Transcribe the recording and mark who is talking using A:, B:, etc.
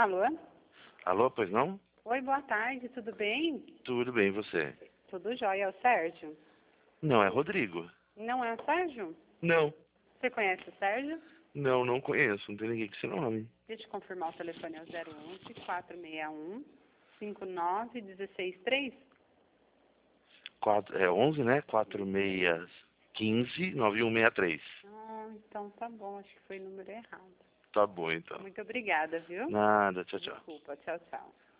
A: Alô?
B: Alô, pois não?
A: Oi, boa tarde, tudo bem?
B: Tudo bem, e você?
A: Tudo jóia, é o Sérgio?
B: Não, é Rodrigo.
A: Não é o Sérgio?
B: Não,
A: Você conhece o Sérgio?
B: não conheço, não tem ninguém com esse nome.
A: Deixa eu confirmar o telefone, é o 011-461-59163.
B: 11, né? 4615-9163.
A: Então tá bom, acho que foi o número errado.
B: Tá bom, então.
A: Muito obrigada, viu?
B: Nada, tchau, tchau.
A: Desculpa, tchau, tchau.